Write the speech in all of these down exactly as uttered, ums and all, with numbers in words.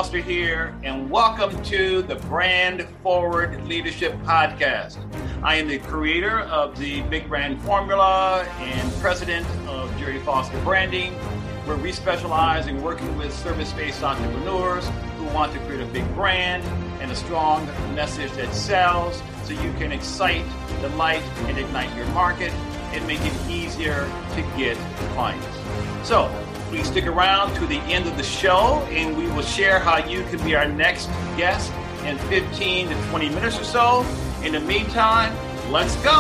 Foster here, and welcome to the Brand Forward Leadership Podcast. I am the creator of the Big Brand Formula and president of Jerry Foster Branding, where we specialize in working with service-based entrepreneurs who want to create a big brand and a strong message that sells so you can excite, delight, and ignite your market and make it easier to get clients. So, please stick around to the end of the show and we will share how you can be our next guest in fifteen to twenty minutes or so. In the meantime, let's go.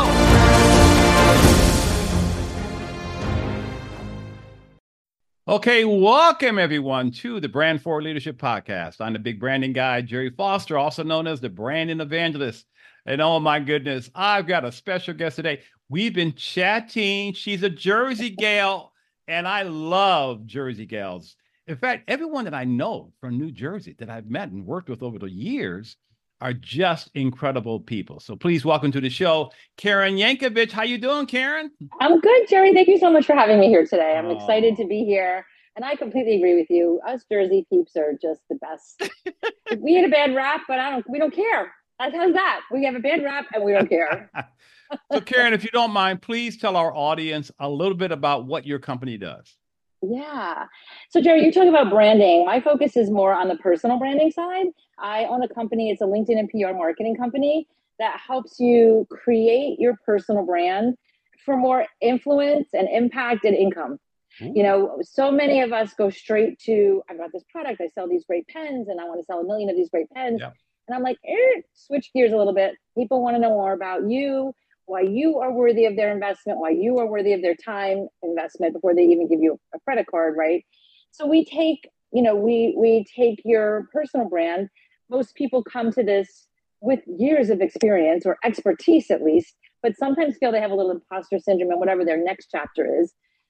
Okay, welcome everyone to the Brand Forward Leadership Podcast. I'm the big branding guy, Jerry Foster, also known as the Branding Evangelist. And oh my goodness, I've got a special guest today. We've been chatting. She's a Jersey gal. And I love Jersey gals. In fact, everyone that I know from New Jersey that I've met and worked with over the years are just incredible people. So please welcome to the show, Karen Yankovich. How you doing, Karen? I'm good, Jerry. Thank you so much for having me here today. I'm oh. excited to be here. And I completely agree with you. Us Jersey peeps are just the best. We had a bad rap, but I don't. we don't care. How's that? We have a bad rap and we don't care. So Karen, if you don't mind, please tell our audience a little bit about what your company does. Yeah. So Jerry, you're talking about branding. My focus is more on the personal branding side. I own a company. It's a LinkedIn and P R marketing company that helps you create your personal brand for more influence and impact and income. Ooh. You know, so many of us go straight to, I've got this product, I sell these great pens and I want to sell a million of these great pens. Yeah. And I'm like, eh, switch gears a little bit. People want to know more about you, why you are worthy of their investment, why you are worthy of their time investment before they even give you a credit card, right? So we take, you know, we we take your personal brand. Most people come to this with years of experience or expertise at least, but sometimes feel they have a little imposter syndrome and whatever their next chapter is.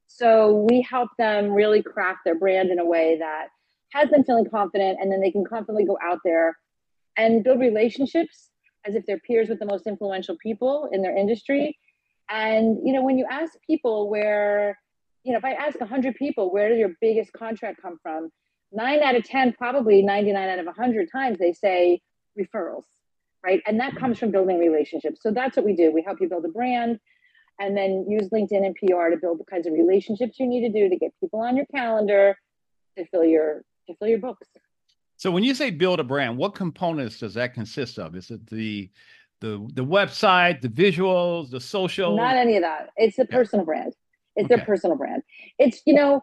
So we help them really craft their brand in a way that has them feeling confident, and then they can confidently go out there and build relationships as if they're peers with the most influential people in their industry. And, you know, when you ask people where, you know, if I ask one hundred people, where did your biggest contract come from? Nine out of ten, probably ninety-nine out of one hundred times, they say referrals, right? And that comes from building relationships. So that's what we do. We help you build a brand and then use LinkedIn and P R to build the kinds of relationships you need to do to get people on your calendar to fill your, to fill your books. So when you say build a brand, what components does that consist of? Is it the the the website, the visuals, the social? Not any of that. It's the personal yeah. brand. It's okay. Their personal brand. It's, you know,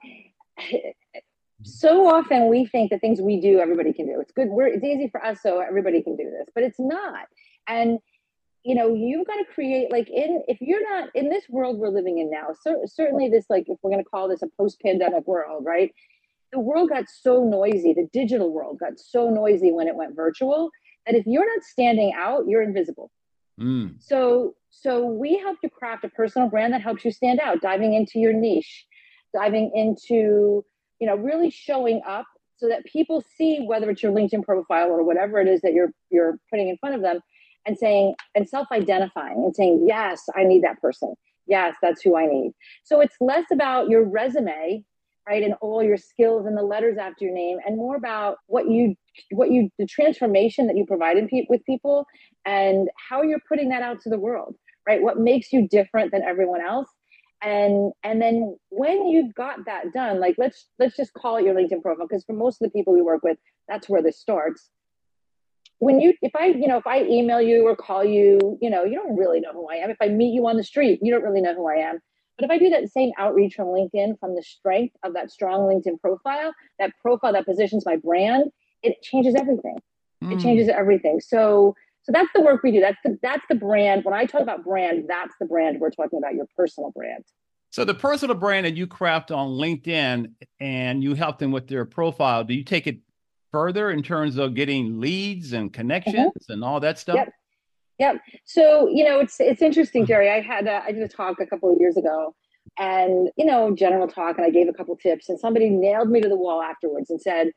so often we think the things we do, everybody can do. It's good. We're, it's easy for us, so everybody can do this, but it's not. And, you know, you've got to create, like, in, if you're not, in this world we're living in now, cer- certainly this, like, if we're going to call this a post-pandemic world, right? The world got so noisy, the digital world got so noisy when it went virtual, that if you're not standing out, you're invisible. Mm. So, so we help you craft a personal brand that helps you stand out, diving into your niche, diving into, you know, really showing up so that people see, whether it's your LinkedIn profile or whatever it is that you're you're putting in front of them, and saying, and self-identifying and saying, yes, I need that person. Yes, that's who I need. So it's less about your resume, right, and all your skills and the letters after your name, and more about what you, what you, the transformation that you provide in pe- with people, and how you're putting that out to the world, right? What makes you different than everyone else, and and then when you've got that done, like let's let's just call it your LinkedIn profile, because for most of the people we work with, that's where this starts. When you, if I, you know, if I email you or call you, you know, you don't really know who I am. If I meet you on the street, you don't really know who I am. But if I do that same outreach from LinkedIn, from the strength of that strong LinkedIn profile, that profile that positions my brand, it changes everything. Mm. It changes everything. So, so that's the work we do. That's the, that's the brand. When I talk about brand, that's the brand we're talking about, your personal brand. So the personal brand that you craft on LinkedIn and you help them with their profile, do you take it further in terms of getting leads and connections mm-hmm. and all that stuff? Yep. Yep. So, you know, it's it's interesting, Jerry. I had a, I did a talk a couple of years ago, and, you know, general talk, and I gave a couple tips, and somebody nailed me to the wall afterwards and said,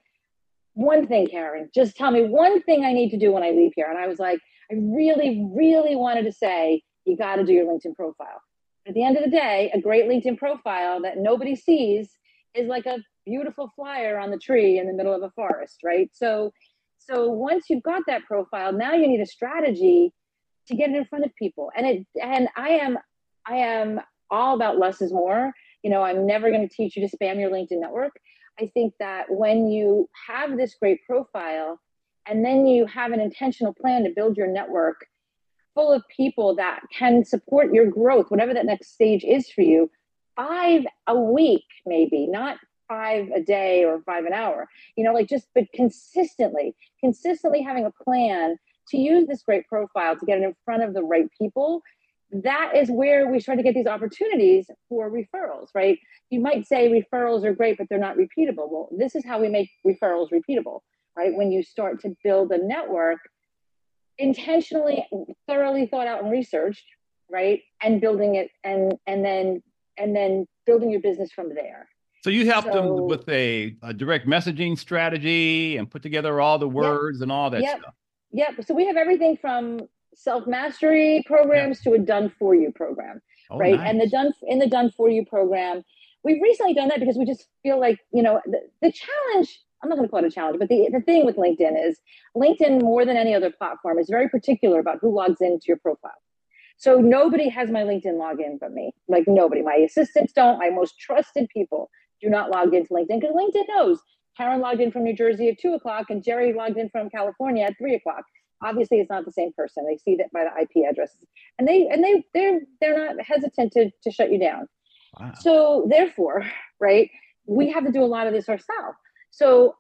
one thing, Karen, just tell me one thing I need to do when I leave here. And I was like, I really, really wanted to say, you got to do your LinkedIn profile. At the end of the day, a great LinkedIn profile that nobody sees is like a beautiful flyer on the tree in the middle of a forest, right? So, so once you've got that profile, now you need a strategy to get it in front of people. And it, and I am, I am all about less is more. You know, I'm never going to teach you to spam your LinkedIn network. I think that when you have this great profile and then you have an intentional plan to build your network full of people that can support your growth, whatever that next stage is for you, five a week, maybe, not five a day or five an hour, you know, like just, but consistently, consistently having a plan to use this great profile to get it in front of the right people. That is where we start to get these opportunities for referrals, right? You might say referrals are great, but they're not repeatable. Well, this is how we make referrals repeatable, right? When you start to build a network intentionally, thoroughly thought out and researched, right? And building it and and then and then building your business from there. So you help so, them with a, a direct messaging strategy and put together all the words yep, and all that yep, stuff. Yep. So we have everything from self-mastery programs yep. to a done for you program, oh, right? Nice. And the done in the done for you program, we've recently done that because we just feel like, you know, the, the challenge, I'm not going to call it a challenge, but the, the thing with LinkedIn is LinkedIn, more than any other platform, is very particular about who logs into your profile. So nobody has my LinkedIn login but me. Like nobody. My assistants don't. My most trusted people do not log into LinkedIn because LinkedIn knows Karen logged in from New Jersey at two o'clock and Jerry logged in from California at three o'clock. Obviously, it's not the same person. They see that by the I P addresses, and they and they they're they're not hesitant to to shut you down. Wow. So therefore, right, we have to do a lot of this ourselves. So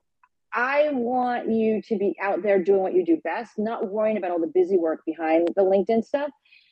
I want you to be out there doing what you do best, not worrying about all the busy work behind the LinkedIn stuff.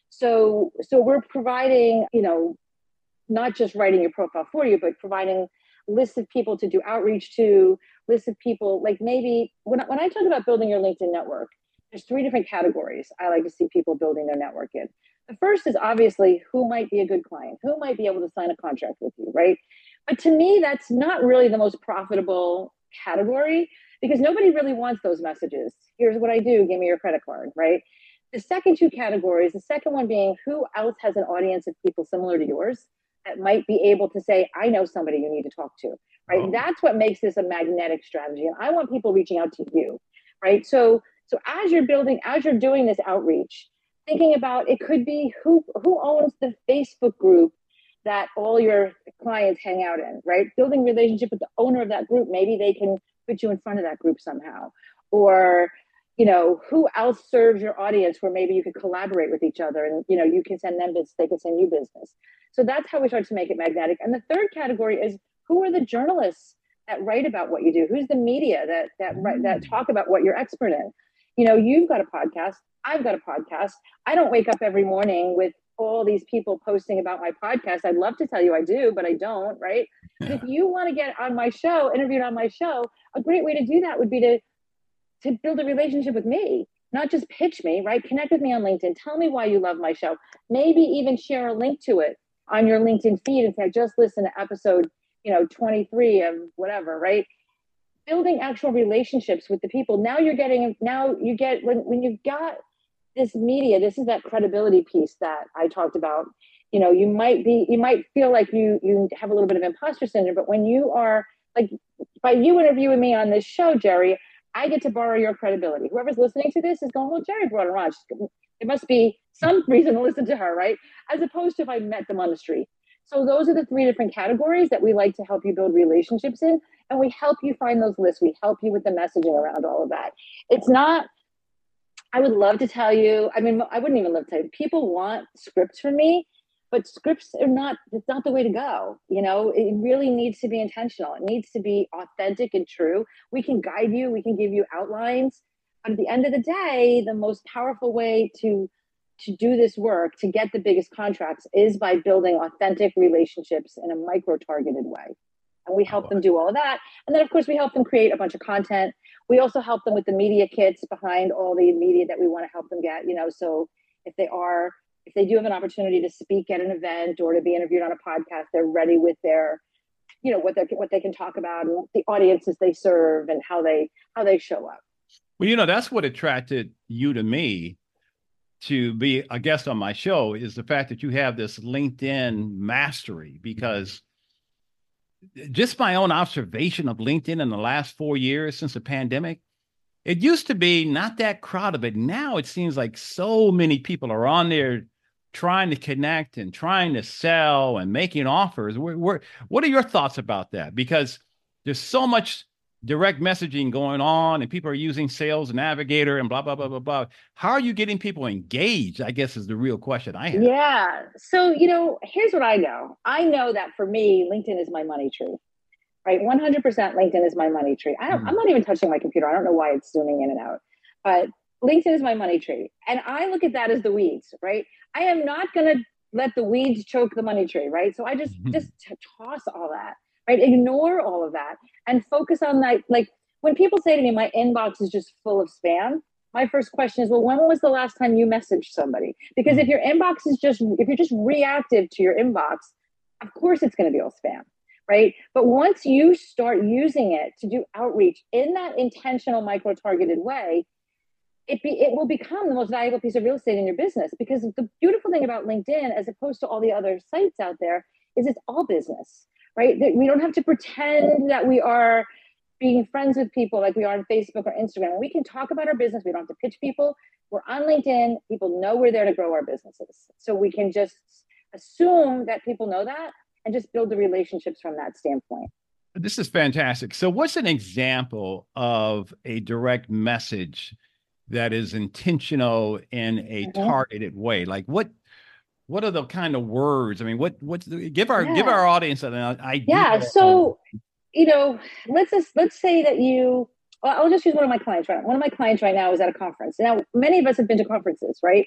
So so we're providing, you know, not just writing your profile for you, but providing lists of people to do outreach to, lists of people, like maybe when when I talk about building your LinkedIn network, there's three different categories I like to see people building their network in. The first is obviously who might be a good client, who might be able to sign a contract with you, right? But to me, that's not really the most profitable category because nobody really wants those messages. Here's what I do, give me your credit card, right? The second two categories, the second one being who else has an audience of people similar to yours that might be able to say, I know somebody you need to talk to, right? Oh. That's what makes this a magnetic strategy. And I want people reaching out to you, right? So So as you're building, as you're doing this outreach, thinking about it could be who who owns the Facebook group that all your clients hang out in, right? Building relationship with the owner of that group. Maybe they can put you in front of that group somehow. Or, you know, who else serves your audience where maybe you could collaborate with each other and, you know, you can send them business, they can send you business. So that's how we start to make it magnetic. And the third category is who are the journalists that write about what you do? Who's the media that that mm. that talk about what you're expert in? You know, you've got a podcast. I've got a podcast. I don't wake up every morning with all these people posting about my podcast. I'd love to tell you I do, but I don't, right? Yeah. But if you want to get on my show, interviewed on my show, a great way to do that would be to, to build a relationship with me, not just pitch me, right? Connect with me on LinkedIn. Tell me why you love my show. Maybe even share a link to it on your LinkedIn feed and say, just listen to episode, you know, twenty-three of whatever, right? Building actual relationships with the people. Now you're getting, now you get, when, when you've got this media, this is that credibility piece that I talked about. You know, you might be, you might feel like you, you have a little bit of imposter syndrome, but when you are like, by you interviewing me on this show, Jerry, I get to borrow your credibility. Whoever's listening to this is going, well, Jerry brought her on. There must be some reason to listen to her, right? As opposed to if I met them on the street. So those are the three different categories that we like to help you build relationships in. And we help you find those lists. We help you with the messaging around all of that. It's not, I would love to tell you, I mean, I wouldn't even love to tell you, people want scripts from me, but scripts are not, it's not the way to go. You know, it really needs to be intentional. It needs to be authentic and true. We can guide you, we can give you outlines. But at the end of the day, the most powerful way to to do this work, to get the biggest contracts, is by building authentic relationships in a micro-targeted way. And we help them do all of that. And then, of course, we help them create a bunch of content. We also help them with the media kits behind all the media that we want to help them get, you know, so if they are, if they do have an opportunity to speak at an event or to be interviewed on a podcast, they're ready with their, you know, what they what they can talk about and the audiences they serve and how they how they show up. Well, you know, that's what attracted you to me to be a guest on my show, is the fact that you have this LinkedIn mastery, because just my own observation of LinkedIn in the last four years since the pandemic, it used to be not that crowded, but now it seems like so many people are on there trying to connect and trying to sell and making offers. We're, we're, what are your thoughts about that? Because there's so much direct messaging going on and people are using Sales Navigator and blah, blah, blah, blah, blah. How are you getting people engaged, I guess, is the real question I have. Yeah. So, you know, here's what I know. I know that for me, LinkedIn is my money tree, right? one hundred percent LinkedIn is my money tree. I don't, mm. I'm not even touching my computer. I don't know why it's zooming in and out, but LinkedIn is my money tree. And I look at that as the weeds, right? I am not going to let the weeds choke the money tree, right? So I just, mm-hmm. just toss all that, right? Ignore all of that and focus on that. Like when people say to me, my inbox is just full of spam, my first question is, well, when was the last time you messaged somebody? Because mm-hmm. if your inbox is just, if you're just reactive to your inbox, of course it's going to be all spam, right? But once you start using it to do outreach in that intentional micro-targeted way, it be it will become the most valuable piece of real estate in your business. Because the beautiful thing about LinkedIn, as opposed to all the other sites out there, is it's all business, right? That we don't have to pretend that we are being friends with people like we are on Facebook or Instagram. We can talk about our business. We don't have to pitch people. We're on LinkedIn. People know we're there to grow our businesses. So we can just assume that people know that and just build the relationships from that standpoint. This is fantastic. So what's an example of a direct message that is intentional in a mm-hmm. targeted way? Like what, what are the kind of words? I mean, what, what's the, give our, yeah. give our audience an idea. Yeah. So, you know, let's just, let's say that you, well, I'll just use one of my clients right now. One of my clients right now is at a conference. Now, many of us have been to conferences, right?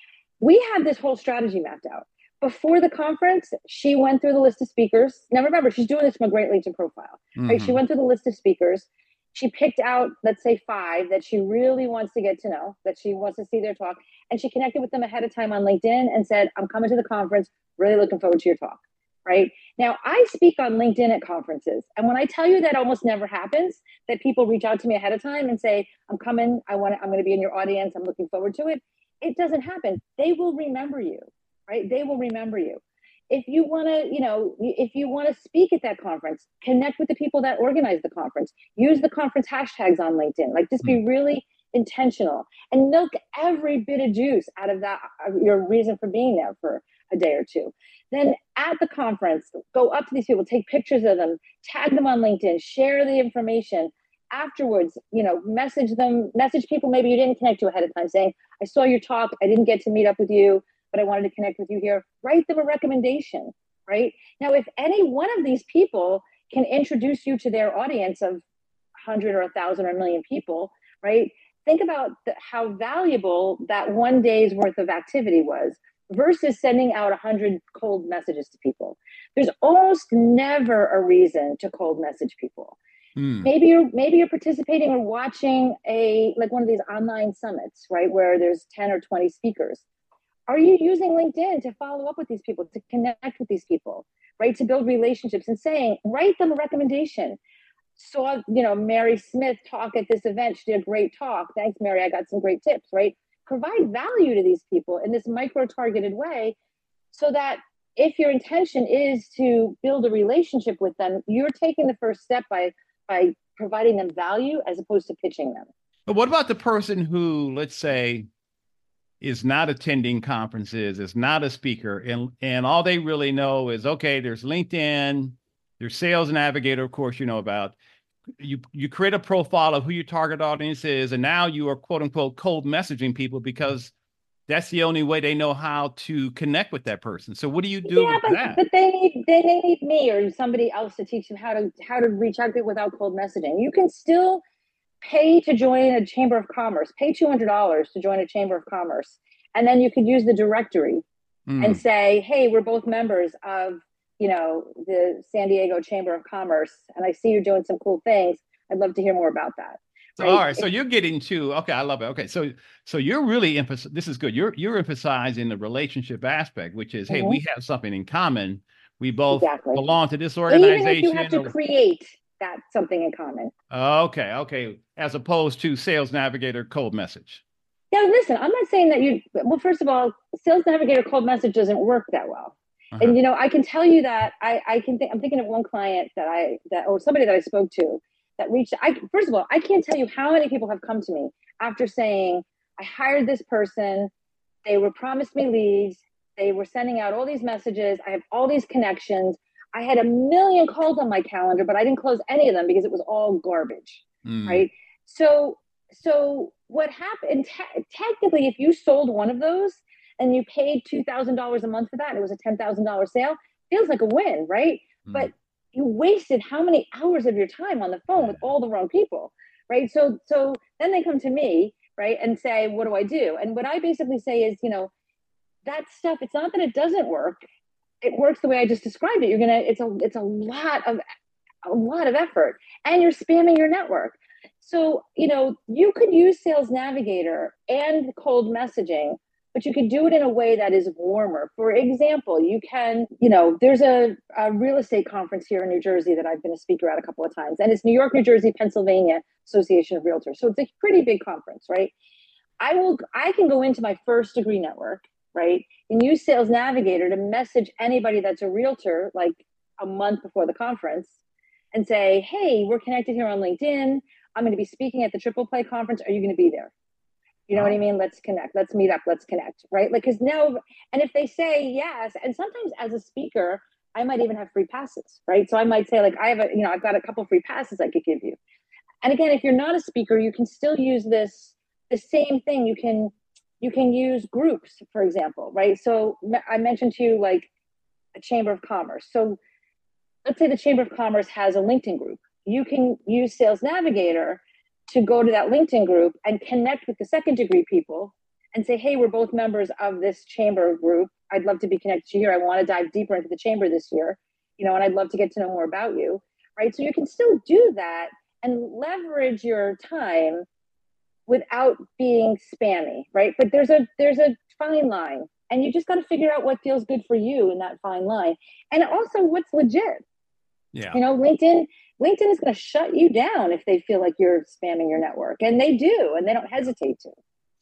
We have this whole strategy mapped out. Before the conference, she went through the list of speakers. Now, remember, she's doing this from a great LinkedIn profile, mm-hmm. right? She went through the list of speakers. She picked out, let's say, five that she really wants to get to know, that she wants to see their talk. And she connected with them ahead of time on LinkedIn and said, I'm coming to the conference, really looking forward to your talk, right? Now, I speak on LinkedIn at conferences. And when I tell you that almost never happens, that people reach out to me ahead of time and say, I'm coming, I want to, I'm going to be in your audience, I'm looking forward to it. It doesn't happen. They will remember you, right? They will remember you. If you want to, you know, if you want to speak at that conference, connect with the people that organize the conference, use the conference hashtags on LinkedIn, like just be really intentional and milk every bit of juice out of that, of your reason for being there for a day or two. Then at the conference, go up to these people, take pictures of them, tag them on LinkedIn, share the information. Afterwards, you know, message them, message people maybe you didn't connect to ahead of time saying, I saw your talk, I didn't get to meet up with you, but I wanted to connect with you here. Write them a recommendation, right? Now, if any one of these people can introduce you to their audience of one hundred or one thousand or a million people, right? Think about the, how valuable that one day's worth of activity was versus sending out one hundred cold messages to people. There's almost never a reason to cold message people. Hmm. Maybe you're maybe you're participating or watching a like one of these online summits, right, where there's ten or twenty speakers. Are you using LinkedIn to follow up with these people, to connect with these people, right? To build relationships and saying, write them a recommendation. Saw, you know, Mary Smith talk at this event. She did a great talk. Thanks, Mary. I got some great tips, right? Provide value to these people in this micro-targeted way so that if your intention is to build a relationship with them, you're taking the first step by, by providing them value as opposed to pitching them. But what about the person who, let's say, is not attending conferences, is not a speaker, and and all they really know is, okay, there's LinkedIn, there's Sales Navigator, of course, you know about. You you create a profile of who your target audience is, and now you are, quote unquote, cold messaging people because that's the only way they know how to connect with that person. So what do you do yeah, with but, that? But they need they, they need me or somebody else to teach them how to how to reach out to people without cold messaging. You can still pay to join a chamber of commerce, pay two hundred dollars to join a chamber of commerce. And then you could use the directory mm. and say, hey, we're both members of, you know, the San Diego Chamber of Commerce. And I see you're doing some cool things. I'd love to hear more about that. Right? All right. So you're getting to, okay, I love it. Okay. So, so you're really, emphasizing, this is good. You're, you're emphasizing the relationship aspect, which is, mm-hmm. hey, we have something in common. We both exactly. belong to this organization. Even if you have to or, create that something in common. Okay. Okay. As opposed to Sales Navigator cold message. Yeah, listen, I'm not saying that you, well, first of all, Sales Navigator cold message doesn't work that well. Uh-huh. And, you know, I can tell you that I, I can think, I'm thinking of one client that I, that, or somebody that I spoke to that reached, I, first of all, I can't tell you how many people have come to me after saying, I hired this person, they were promised me leads, they were sending out all these messages, I have all these connections, I had a million calls on my calendar, but I didn't close any of them because it was all garbage, mm. right? So, so what happened, te- technically, if you sold one of those and you paid two thousand dollars a month for that, and it was a ten thousand dollars sale, feels like a win, right? Mm. But you wasted how many hours of your time on the phone with all the wrong people, right? So, so then they come to me, right, and say, what do I do? And what I basically say is, you know, that stuff, it's not that it doesn't work. It works the way I just described it. You're going to, it's a, it's a lot of, a lot of effort, and you're spamming your network. So, you know, you could use Sales Navigator and cold messaging, but you could do it in a way that is warmer. For example, you can, you know, there's a, a real estate conference here in New Jersey that I've been a speaker at a couple of times, and it's New York, New Jersey, Pennsylvania Association of Realtors. So it's a pretty big conference, right? I will, I can go into my first degree network, right, and use Sales Navigator to message anybody that's a realtor like a month before the conference and say, hey, we're connected here on LinkedIn. I'm going to be speaking at the Triple Play conference. Are you going to be there? You know oh. what I mean? Let's connect. Let's meet up. Let's connect, right? Like, because now, and if they say yes, and sometimes as a speaker, I might even have free passes, right? So I might say like, I have a, you know, I've got a couple free passes I could give you. And again, if you're not a speaker, you can still use this, the same thing. You can, you can use groups, for example, right? So I mentioned to you like a Chamber of Commerce. So let's say the Chamber of Commerce has a LinkedIn group. You can use Sales Navigator to go to that LinkedIn group and connect with the second degree people and say, hey, we're both members of this chamber group. I'd love to be connected to you here. I want to dive deeper into the chamber this year, you know, and I'd love to get to know more about you, right? So you can still do that and leverage your time without being spammy, right? But there's a there's a fine line, and you just got to figure out what feels good for you in that fine line, and also what's legit. Yeah, you know, LinkedIn. LinkedIn is going to shut you down if they feel like you're spamming your network, and they do, and they don't hesitate to.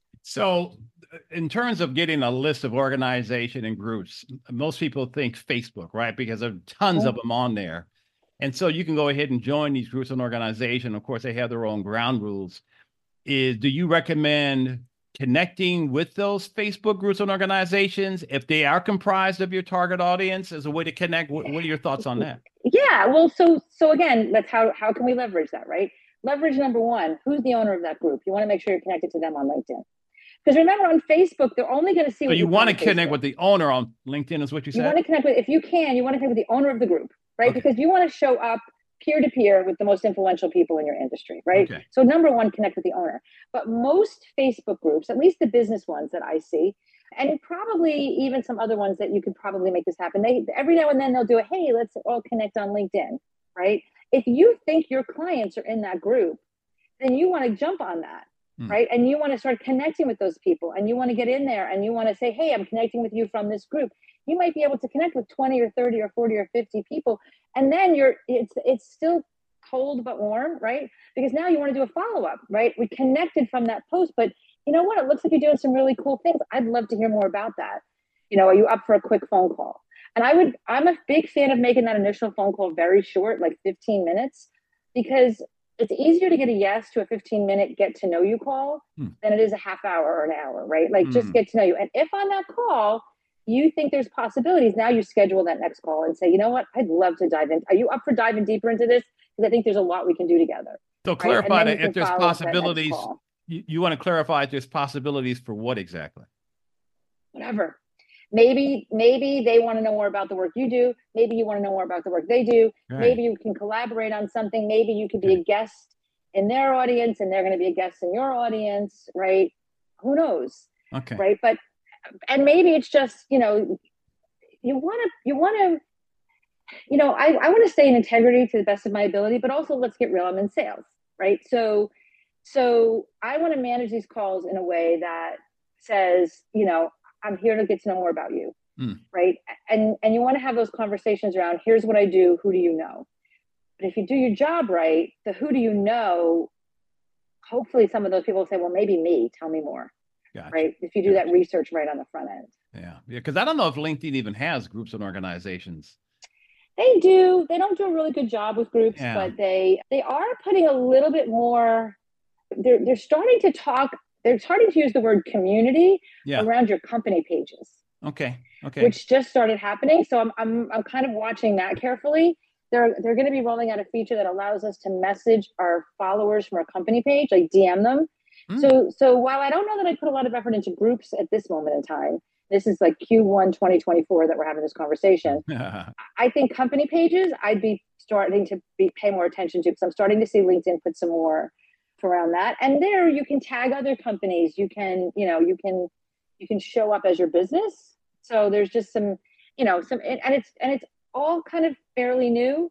So in terms of getting a list of organization and groups, most people think Facebook, right? Because there are tons oh. of them on there. And so you can go ahead and join these groups and organizations. Of course, they have their own ground rules. Is do you recommend connecting with those Facebook groups and organizations if they are comprised of your target audience as a way to connect? What, what are your thoughts on that? Yeah, well, so so again, that's how how can we leverage that, right? Leverage number one, who's the owner of that group? You want to make sure you're connected to them on LinkedIn. Because remember, on Facebook, they're only going to see so what you want to connect Facebook. with the owner on LinkedIn is what you said? You want to connect with, if you can, you want to connect with the owner of the group, right? Okay. Because you want to show up peer-to-peer with the most influential people in your industry, right? Okay. So number one, connect with the owner. But most Facebook groups, at least the business ones that I see, and probably even some other ones that you could probably make this happen, they every now and then they'll do a, hey, let's all connect on LinkedIn, right? If you think your clients are in that group, then you want to jump on that, hmm. right? And you want to start connecting with those people, and you want to get in there, and you want to say, hey, I'm connecting with you from this group. You might be able to connect with twenty or thirty or forty or fifty people. And then you're, it's, it's still cold but warm, right? Because now you want to do a follow-up, right? We connected from that post, but you know what? It looks like you're doing some really cool things. I'd love to hear more about that. You know, are you up for a quick phone call? And I would, I'm a big fan of making that initial phone call very short, like fifteen minutes, because it's easier to get a yes to a fifteen minute get to know you call hmm. than it is a half hour or an hour, right? Like hmm. just get to know you. And if on that call, you think there's possibilities, now you schedule that next call and say, you know what, I'd love to dive in. Are you up for diving deeper into this? Because I think there's a lot we can do together. So clarify right? that if there's possibilities, you, you want to clarify if there's possibilities for what exactly? Whatever. Maybe, maybe they want to know more about the work you do. Maybe you want to know more about the work they do. Right. Maybe you can collaborate on something. Maybe you could be okay. a guest in their audience and they're going to be a guest in your audience, right? Who knows? Okay. Right. But and maybe it's just, you know, you want to, you want to, you know, I, I want to stay in integrity to the best of my ability, but also let's get real. I'm in sales, right? So, so I want to manage these calls in a way that says, you know, I'm here to get to know more about you, mm. right? And, and you want to have those conversations around, here's what I do, who do you know? But if you do your job right, the who do you know, hopefully some of those people will say, well, maybe me, tell me more. Gotcha. Right? If you do gotcha. that research right on the front end. Yeah. Yeah. Because I don't know if LinkedIn even has groups and organizations. They do. They don't do a really good job with groups, Yeah. but they they are putting a little bit more. They're they're starting to talk. They're starting to use the word community Yeah. around your company pages. Okay. Okay. Which just started happening. So I'm I'm I'm kind of watching that carefully. They're they're going to be rolling out a feature that allows us to message our followers from our company page, like D M them. Mm. So so while I don't know that I put a lot of effort into groups at this moment in time, this is like Q one twenty twenty-four that we're having this conversation. I think company pages I'd be starting to be pay more attention to, because I'm starting to see LinkedIn put some more around that. And there you can tag other companies. You can, you know, you can you can show up as your business. So there's just some, you know, some, and it's and it's all kind of fairly new.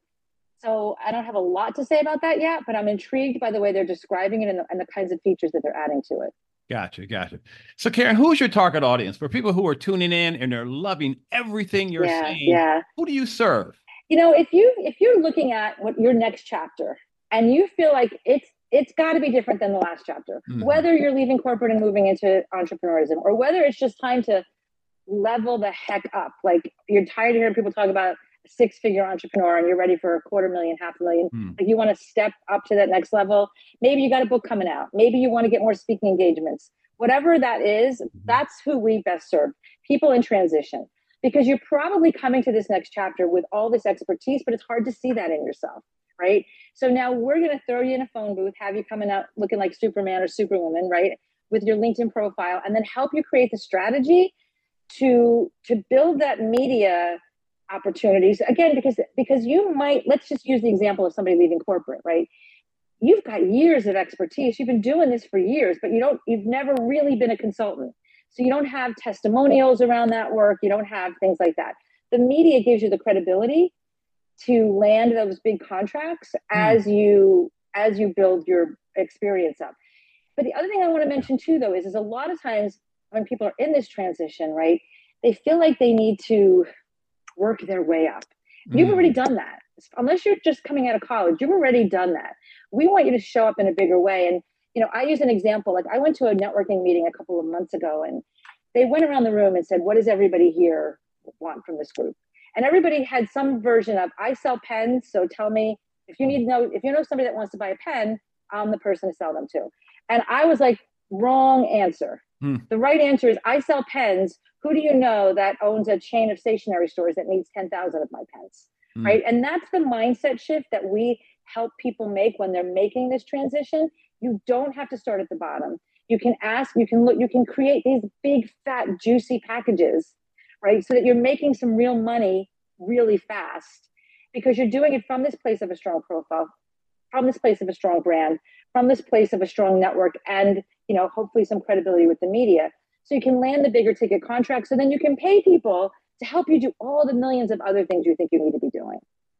So I don't have a lot to say about that yet, but I'm intrigued by the way they're describing it and the, and the kinds of features that they're adding to it. Gotcha, gotcha. So Karen, who's your target audience for people who are tuning in and they're loving everything you're yeah, saying? Yeah. Who do you serve? You know, if you if you're looking at what your next chapter and you feel like it's it's got to be different than the last chapter, mm-hmm. whether you're leaving corporate and moving into entrepreneurism, or whether it's just time to level the heck up. Like you're tired of hearing people talk about a six-figure entrepreneur and you're ready for a quarter million, half a million. Mm. Like you want to step up to that next level. Maybe you got a book coming out. Maybe you want to get more speaking engagements. Whatever that is, that's who we best serve. People in transition. Because you're probably coming to this next chapter with all this expertise, but it's hard to see that in yourself, right? So now we're going to throw you in a phone booth, have you coming out looking like Superman or Superwoman, right? With your LinkedIn profile, and then help you create the strategy to to build that media opportunities. Again, because because you might, let's just use the example of somebody leaving corporate, right? You've got years of expertise. You've been doing this for years, but you don't, you've never really been a consultant. So you don't have testimonials around that work. You don't have things like that. The media gives you the credibility to land those big contracts as mm. you as you build your experience up. But the other thing I want to mention too, though, is, is a lot of times when people are in this transition, right, they feel like they need to work their way up. You've mm. already done that. Unless you're just coming out of college, you've already done that. We want you to show up in a bigger way. And, you know, I use an example. Like I went to a networking meeting a couple of months ago, and they went around the room and said, what does everybody here want from this group? And everybody had some version of, I sell pens, so tell me if you need to know, if you know somebody that wants to buy a pen, I'm the person to sell them to. And I was like, wrong answer. Hmm. The right answer is, I sell pens. Who do you know that owns a chain of stationery stores that needs ten thousand of my pens? Hmm. Right? And that's the mindset shift that we help people make when they're making this transition. You don't have to start at the bottom. You can ask, you can look, you can create these big, fat, juicy packages, right? So that you're making some real money really fast, because you're doing it from this place of a strong profile, from this place of a strong brand, from this place of a strong network, and, you know, hopefully some credibility with the media. So you can land the bigger ticket contracts. So then you can pay people to help you do all the millions of other things you think you need to be doing.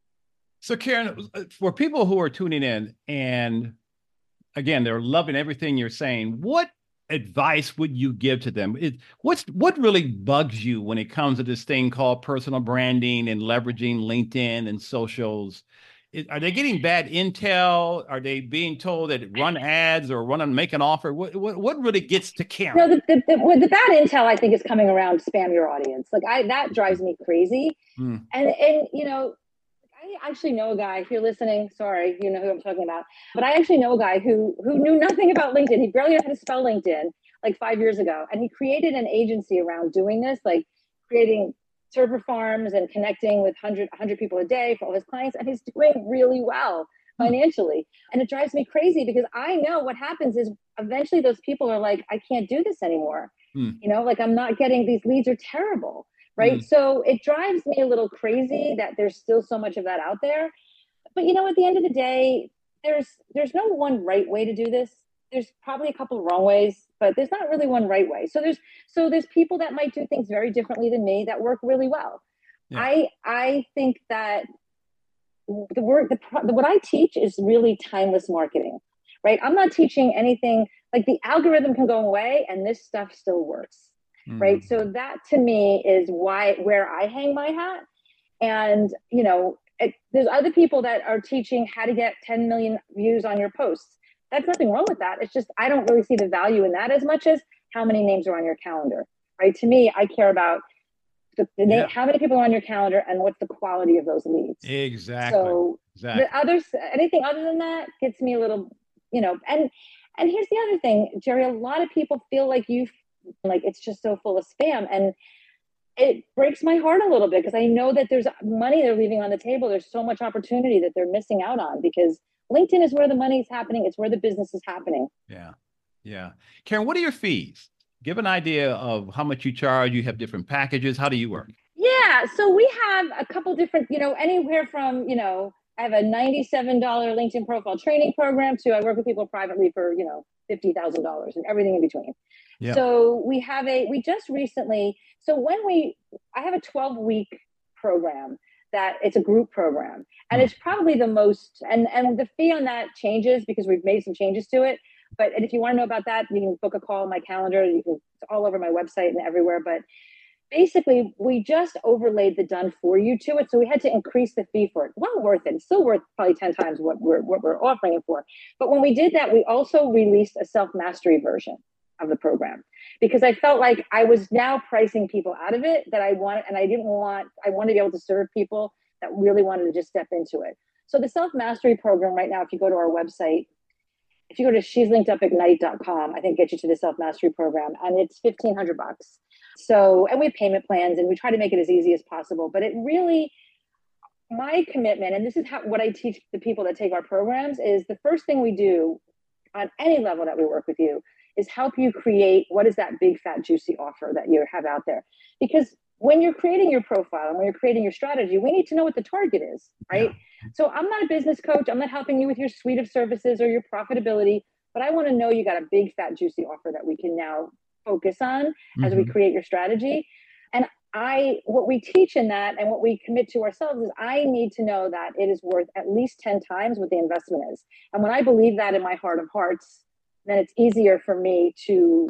So Karen, for people who are tuning in and again, they're loving everything you're saying, what advice would you give to them? It, what's what really bugs you when it comes to this thing called personal branding and leveraging LinkedIn and socials? It, are they getting bad intel? Are they being told that run ads or run and make an offer? What what, what really gets to Karen? No, the, the, the, the bad intel, I think, is coming around spam your audience. Like I, that drives me crazy. Hmm. And and you know, I actually know a guy, if you're listening, sorry, you know who I'm talking about, but I actually know a guy who who knew nothing about LinkedIn. He barely knew how to spell LinkedIn like five years ago. And he created an agency around doing this, like creating server farms and connecting with one hundred, one hundred people a day for all his clients. And he's doing really well financially. And it drives me crazy because I know what happens is eventually those people are like, I can't do this anymore. Hmm. You know, like I'm not getting, these leads are terrible. Right. Mm. So it drives me a little crazy that there's still so much of that out there. But, you know, at the end of the day, there's there's no one right way to do this. There's probably a couple of wrong ways, but there's not really one right way. So there's so there's people that might do things very differently than me that work really well. Yeah. I I think that the word the, the what I teach is really timeless marketing. Right. I'm not teaching anything like the algorithm can go away and this stuff still works. Mm-hmm. Right. So that to me is why, where I hang my hat. And, you know, it, there's other people that are teaching how to get ten million views on your posts. That's nothing wrong with that. It's just, I don't really see the value in that as much as how many names are on your calendar. right? To me, I care about the, the Yeah. name, how many people are on your calendar and what's the quality of those leads. Exactly. So exactly. the others, anything other than that gets me a little, you know, and, and here's the other thing, Jerry, a lot of people feel like you, like it's just so full of spam, and it breaks my heart a little bit because I know that there's money they're leaving on the table. There's so much opportunity that they're missing out on because LinkedIn is where the money is happening. It's where the business is happening. Yeah. Yeah. Karen, what are your fees? Give an idea of how much you charge. You have different packages. How do you work? Yeah. So we have a couple different, you know, anywhere from, you know, I have a ninety-seven dollars LinkedIn profile training program to I work with people privately for, you know, fifty thousand dollars and everything in between. Yeah. So we have a, we just recently, so when we, I have a twelve week program that it's a group program and hmm. it's probably the most, and, and the fee on that changes because we've made some changes to it. But and if you want to know about that, you can book a call on my calendar. You can, it's all over my website and everywhere. But basically, we just overlaid the done for you to it. So we had to increase the fee for it. Well worth it. It's still worth probably ten times what we're, what we're offering it for. But when we did that, we also released a self-mastery version of the program because I felt like I was now pricing people out of it that I wanted, and I didn't want, I wanted to be able to serve people that really wanted to just step into it. So the self-mastery program right now, if you go to our website, if you go to she's linked up ignite dot com, I think it gets you to the self-mastery program, and it's fifteen hundred bucks. So, and we have payment plans and we try to make it as easy as possible, but it really, my commitment, and this is how, what I teach the people that take our programs is the first thing we do on any level that we work with you is help you create what is that big, fat, juicy offer that you have out there. Because when you're creating your profile and when you're creating your strategy, we need to know what the target is, right? Yeah. So I'm not a business coach. I'm not helping you with your suite of services or your profitability, but I want to know you got a big, fat, juicy offer that we can now focus on mm-hmm. as we create your strategy. And I, what we teach in that and what we commit to ourselves is I need to know that it is worth at least ten times what the investment is. And when I believe that in my heart of hearts, then it's easier for me to,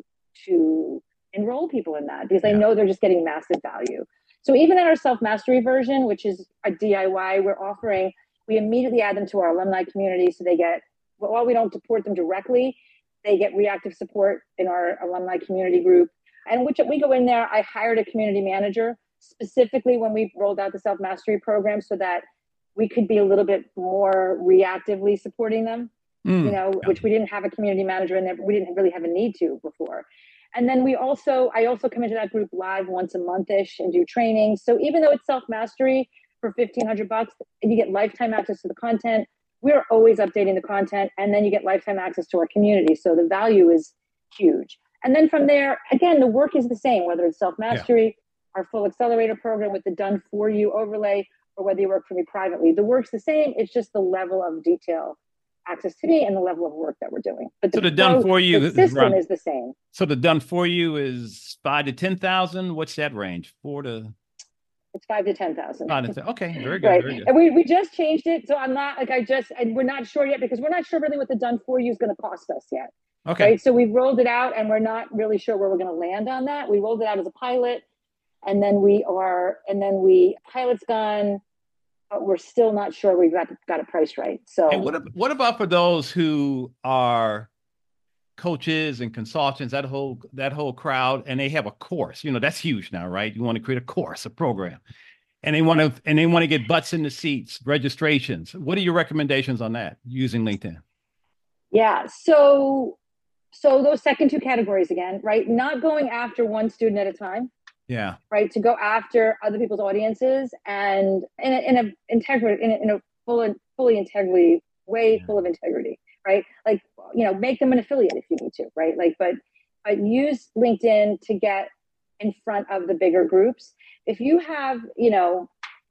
to enroll people in that because yeah. I know they're just getting massive value. So even in our self-mastery version, which is a D I Y, we're offering, we immediately add them to our alumni community. So they get, while we don't support them directly, they get reactive support in our alumni community group. And which we go in there, I hired a community manager specifically when we rolled out the self-mastery program so that we could be a little bit more reactively supporting them, mm, you know, yeah. which we didn't have a community manager in there. We didn't really have a need to before. And then we also, I also come into that group live once a month-ish and do training. So even though it's self-mastery for fifteen hundred bucks, and you get lifetime access to the content, we're always updating the content, and then you get lifetime access to our community. So the value is huge. And then from there, again, the work is the same, whether it's self-mastery, yeah. our full accelerator program with the done for you overlay, or whether you work for me privately. The work's the same. It's just the level of detail access to me and the level of work that we're doing. But so the, the done for you the system around, is the same. So the done for you is five to ten thousand. What's that range? Four to. It's five to ten thousand. Okay, very good. Right, very good. And we we just changed it, so I'm not like I just and we're not sure yet because we're not sure really what the done for you is going to cost us yet. Okay. Right, so we've rolled it out and we're not really sure where we're going to land on that. We rolled it out as a pilot, and then we are, and then we pilot's gone. But we're still not sure we've got got it priced right. So hey, what what about for those who are coaches and consultants, that whole that whole crowd, and they have a course? You know, that's huge now, right? You want to create a course, a program, and they want to and they want to get butts in the seats, registrations. What are your recommendations on that using LinkedIn? Yeah, so so those second two categories again, right? Not going after one student at a time. Yeah. Right. To go after other people's audiences and in a, in a integrity, in a, in a full, fully integrity way, yeah. full of integrity. Right. Like, you know, make them an affiliate if you need to. Right. Like, but, but use LinkedIn to get in front of the bigger groups. If you have, you know,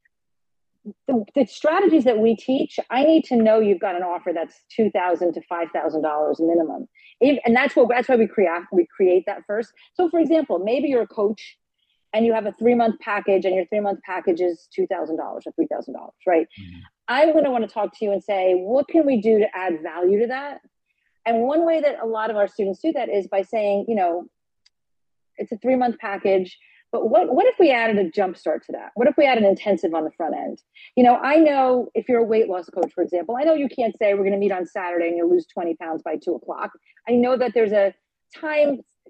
the, the strategies that we teach, I need to know you've got an offer that's two thousand to five thousand dollars minimum. And that's what, that's why we create, we create that first. So for example, maybe you're a coach and you have a three-month package, and your three-month package is two thousand dollars or three thousand dollars, right? Mm-hmm. I'm going to want to talk to you and say, what can we do to add value to that? And one way that a lot of our students do that is by saying, you know, it's a three-month package, but what, what if we added a jump start to that? What if we add an intensive on the front end? You know, I know if you're a weight loss coach, for example, I know you can't say we're going to meet on Saturday and you'll lose twenty pounds by two o'clock. I know that there's a time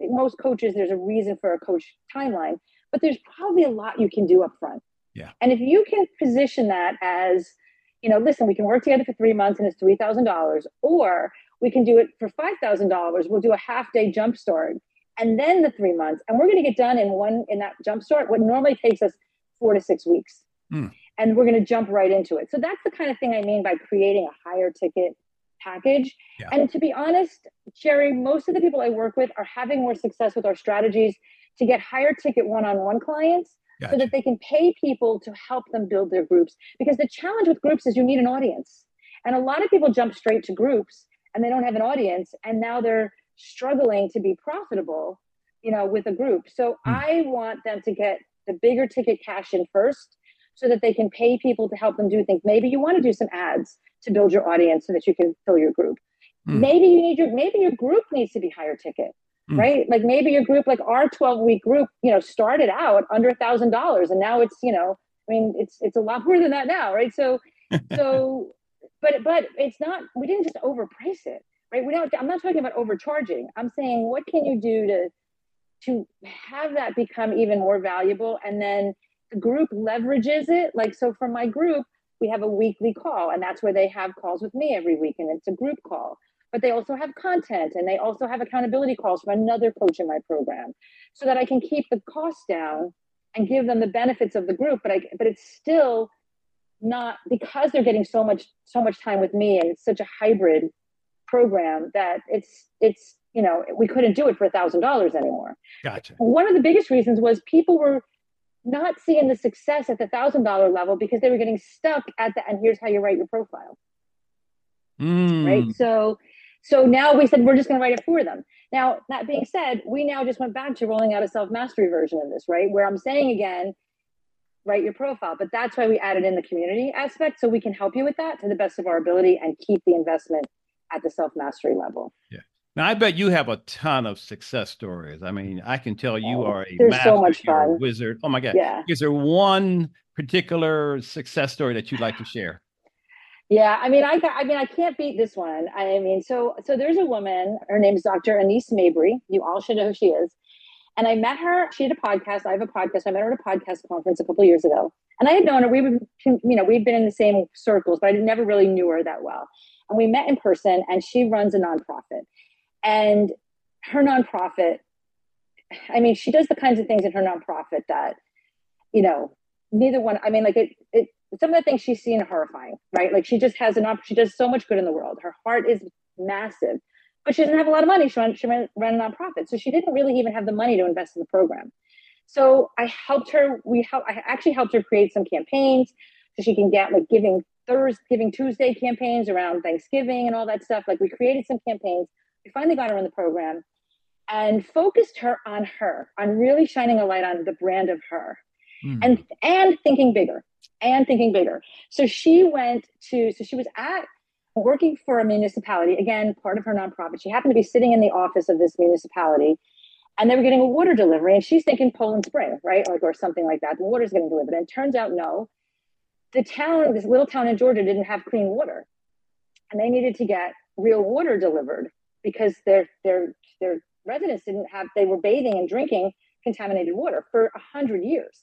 most coaches, there's a reason for a coach timeline, but there's probably a lot you can do up front. Yeah. And if you can position that as, you know, listen, we can work together for three months and it's three thousand dollars, or we can do it for five thousand dollars. We'll do a half day jump start and then the three months. And we're going to get done in one, in that jump start, what normally takes us four to six weeks. Mm. And we're going to jump right into it. So that's the kind of thing I mean by creating a higher ticket package. Yeah. And to be honest, Jerry, most of the people I work with are having more success with our strategies to get higher ticket one-on-one clients. Gotcha. So that they can pay people to help them build their groups. Because the challenge with groups is you need an audience. And a lot of people jump straight to groups and they don't have an audience. And now they're struggling to be profitable, you know, with a group. So mm. I want them to get the bigger ticket cash in first so that they can pay people to help them do things. Maybe you want to do some ads to build your audience so that you can fill your group. Mm. Maybe you need your, maybe your group needs to be higher ticket. Right? Like maybe your group, like our twelve week group, you know, started out under a thousand dollars and now it's, you know, I mean, it's, it's a lot more than that now. Right. So, so, but, but it's not, we didn't just overprice it, right? We don't, I'm not talking about overcharging. I'm saying, what can you do to, to have that become even more valuable? And then the group leverages it. Like, so for my group, we have a weekly call and that's where they have calls with me every week. And it's a group call. But they also have content and they also have accountability calls from another coach in my program so that I can keep the costs down and give them the benefits of the group. But I, but it's still not, because they're getting so much, so much time with me and it's such a hybrid program that it's, it's, you know, we couldn't do it for a thousand dollars anymore. Gotcha. One of the biggest reasons was people were not seeing the success at the thousand dollar level because they were getting stuck at the, and here's how you write your profile. Mm. Right. So, So now we said, we're just going to write it for them. Now, that being said, we now just went back to rolling out a self-mastery version of this, right? Where I'm saying again, write your profile. But that's why we added in the community aspect. So we can help you with that to the best of our ability and keep the investment at the self-mastery level. Yeah. Now, I bet you have a ton of success stories. I mean, I can tell you oh, are a there's master, so much you're fun. a wizard. Oh my God. Yeah. Is there one particular success story that you'd like to share? Yeah, I mean, I I mean, I can't beat this one. I mean, so so there's a woman. Her name is Doctor Anise Mabry. You all should know who she is. And I met her. She had a podcast. I have a podcast. I met her at a podcast conference a couple of years ago. And I had known her. We would, you know, we'd been in the same circles, but I never really knew her that well. And we met in person. And she runs a nonprofit. And her nonprofit, I mean, she does the kinds of things in her nonprofit that, you know, neither one. I mean, like it. it some of the things she's seen are horrifying, right? Like she just has an op- she does so much good in the world. Her heart is massive, but she doesn't have a lot of money. She ran, she ran, ran a nonprofit. So she didn't really even have the money to invest in the program. So I helped her, we help, I actually helped her create some campaigns so she can get like giving Thursday, Giving Tuesday campaigns around Thanksgiving and all that stuff. Like we created some campaigns. We finally got her in the program and focused her on her, on really shining a light on the brand of her mm. and, and thinking bigger. and thinking bigger. So she went to, so she was at working for a municipality, again, part of her nonprofit. She happened to be sitting in the office of this municipality and they were getting a water delivery and she's thinking Poland Spring, right? Like, or something like that. The water's getting delivered. And it turns out, no, the town, this little town in Georgia didn't have clean water and they needed to get real water delivered because their, their, their residents didn't have, they were bathing and drinking contaminated water for a hundred years.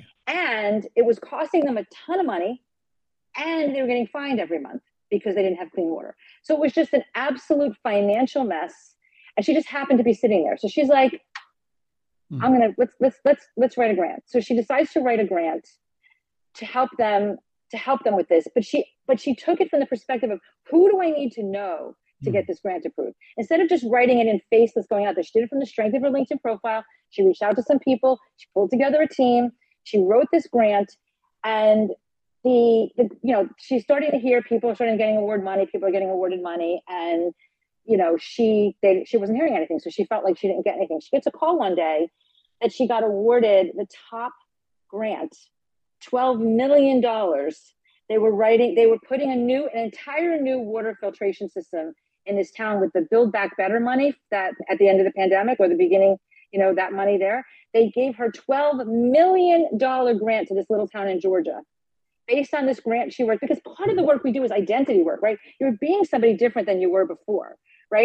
And it was costing them a ton of money and they were getting fined every month because they didn't have clean water. So it was just an absolute financial mess. And she just happened to be sitting there. So she's like, mm. I'm going to, let's, let's, let's, let's write a grant. So she decides to write a grant to help them, to help them with this. But she, but she took it from the perspective of who do I need to know to mm. get this grant approved? Instead of just writing it in faceless going out there, she did it from the strength of her LinkedIn profile. She reached out to some people. She pulled together a team. She wrote this grant and the, the, you know, she's starting to hear people are starting getting award money. People are getting awarded money. And, you know, she, they, she wasn't hearing anything. So she felt like she didn't get anything. She gets a call one day that she got awarded the top grant, twelve million dollars. They were writing, they were putting a new, an entire new water filtration system in this town with the Build Back Better money that at the end of the pandemic or the beginning, you know, that money there. They gave her twelve million dollars grant to this little town in Georgia. Based on this grant she worked, because part of the work we do is identity work, right? You're being somebody different than you were before, right?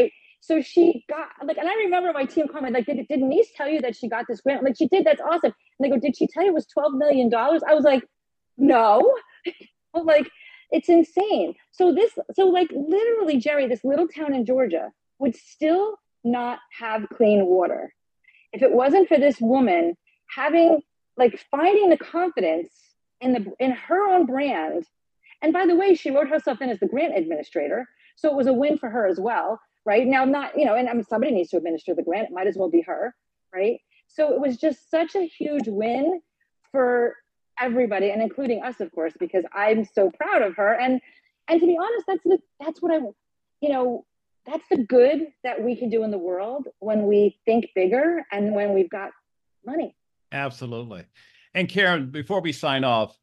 So she got like, and I remember my team comment, like, did, did Denise tell you that she got this grant? I'm like, she did, that's awesome. And they go, did she tell you it was twelve million dollars? I was like, no. But like, it's insane. So this, so like literally, Jerry, this little town in Georgia would still not have clean water if it wasn't for this woman having, like, finding the confidence in the in her own brand. And by the way, she wrote herself in as the grant administrator, so it was a win for her as well, right? Now, not, you know, and I mean, somebody needs to administer the grant. It might as well be her, right? So it was just such a huge win for everybody, and including us, of course, because I'm so proud of her. And and to be honest, that's the, that's what I, you know, that's the good that we can do in the world when we think bigger and when we've got money. Absolutely. And Karen, before we sign off,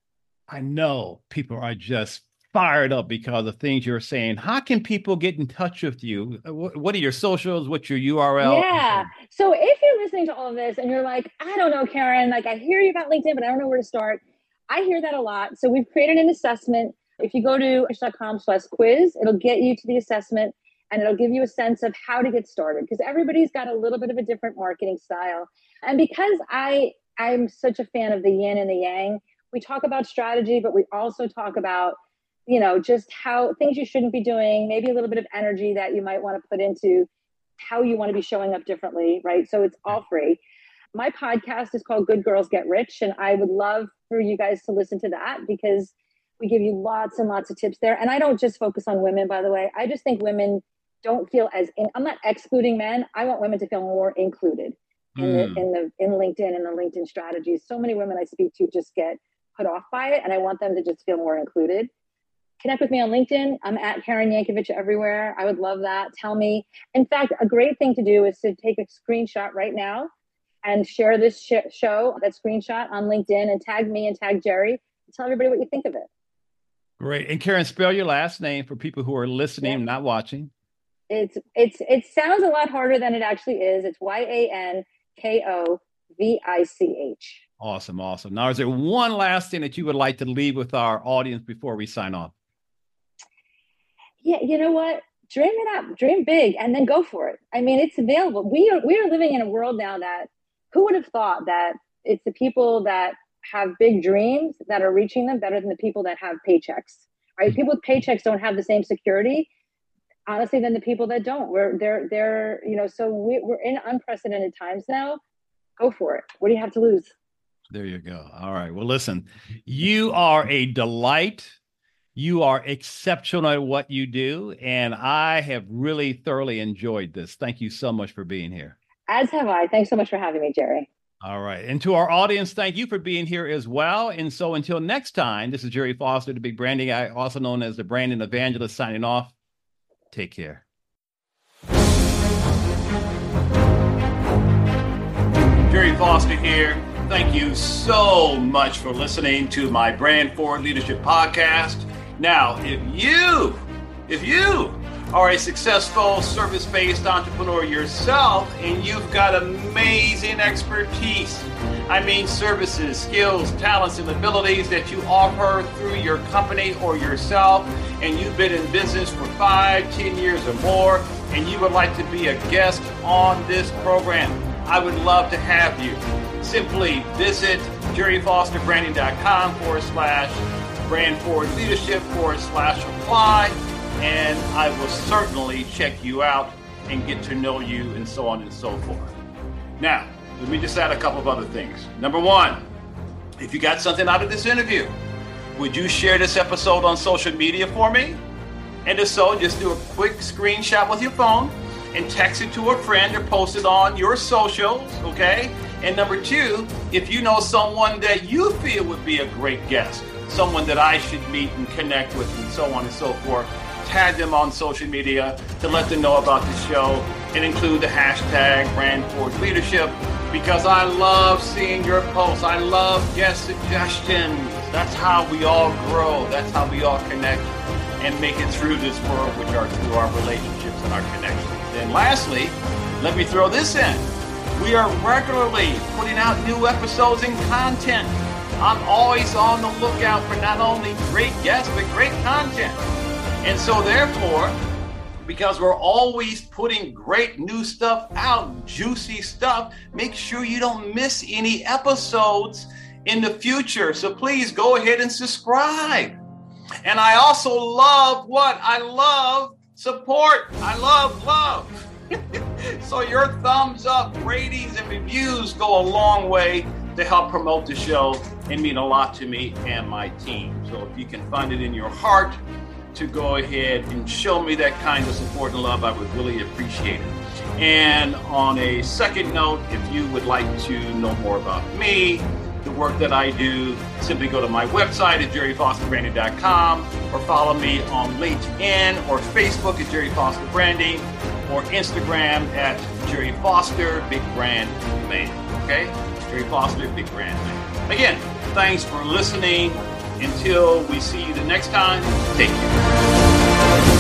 I know people are just fired up because of things you're saying. How can people get in touch with you? What are your socials? What's your U R L? Yeah. So if you're listening to all of this and you're like, I don't know, Karen, like I hear you about LinkedIn, but I don't know where to start. I hear that a lot. So we've created an assessment. If you go to dot com slash quiz, it'll get you to the assessment and it'll give you a sense of how to get started, because everybody's got a little bit of a different marketing style. And because I, I'm such a fan of the yin and the yang, we talk about strategy, but we also talk about, you know, just how things you shouldn't be doing, maybe a little bit of energy that you might want to put into how you want to be showing up differently, right? So it's all free. My podcast is called Good Girls Get Rich, and I would love for you guys to listen to that because we give you lots and lots of tips there. And I don't just focus on women, by the way. I just think women don't feel as, in, I'm not excluding men. I want women to feel more included in, mm. the, in the in LinkedIn and the LinkedIn strategies. So many women I speak to just get put off by it, and I want them to just feel more included. Connect with me on LinkedIn. I'm at Karen Yankovich everywhere. I would love that. Tell me. In fact, a great thing to do is to take a screenshot right now and share this sh- show, that screenshot on LinkedIn, and tag me and tag Jerry and tell everybody what you think of it. Great. And Karen, spell your last name for people who are listening, yep. not watching. It's it's it sounds a lot harder than it actually is. It's Y A N K O V I C H. Awesome, awesome. Now, is there one last thing that you would like to leave with our audience before we sign off? Yeah, you know what? Dream it up, dream big, and then go for it. I mean, it's available. We are we are living in a world now that who would have thought that it's the people that have big dreams that are reaching them better than the people that have paychecks, right? Mm-hmm. People with paychecks don't have the same security, honestly, than the people that don't. We're they're they're you know, so we, we're in unprecedented times now. Go for it. What do you have to lose? There you go. All right. Well, listen, you are a delight. You are exceptional at what you do, and I have really thoroughly enjoyed this. Thank you so much for being here. As have I. Thanks so much for having me, Jerry. All right. And to our audience, thank you for being here as well. And so until next time, this is Jerry Foster, the Big Branding Guy, also known as the Branding Evangelist, signing off. Take care. Jerry Foster here. Thank you so much for listening to my Brand Forward Leadership Podcast. Now, if you, if you are a successful service-based entrepreneur yourself and you've got amazing expertise, I mean services, skills, talents, and abilities that you offer through your company or yourself, and you've been in business for five, ten years or more, and you would like to be a guest on this program, I would love to have you. Simply visit jerryfosterbranding.com forward slash brand forward leadership forward slash apply, and I will certainly check you out and get to know you and so on and so forth. Now, let me just add a couple of other things. Number one, if you got something out of this interview, would you share this episode on social media for me? And if so, just do a quick screenshot with your phone and text it to a friend or post it on your socials, okay? And number two, if you know someone that you feel would be a great guest, someone that I should meet and connect with and so on and so forth, tag them on social media to let them know about the show and include the hashtag Brand Forward Leadership, because I love seeing your posts. I love guest suggestions. That's how we all grow. That's how we all connect and make it through this world, which are through our relationships and our connections. And lastly, let me throw this in. We are regularly putting out new episodes and content. I'm always on the lookout for not only great guests, but great content. And so therefore, because we're always putting great new stuff out, juicy stuff. Make sure you don't miss any episodes in the future. So please go ahead and subscribe. And I also love what? I love support. I love love. So your thumbs up, ratings, and reviews go a long way to help promote the show and mean a lot to me and my team. So if you can find it in your heart to go ahead and show me that kind of support and love, I would really appreciate it. And on a second note, if you would like to know more about me, the work that I do, simply go to my website at jerry foster branding dot com or follow me on LinkedIn or Facebook at Jerry Foster Branding or Instagram at Jerry Foster Big Brand Man. Okay? Jerry Foster Big Brand Man. Again, thanks for listening. Until we see you the next time, take care.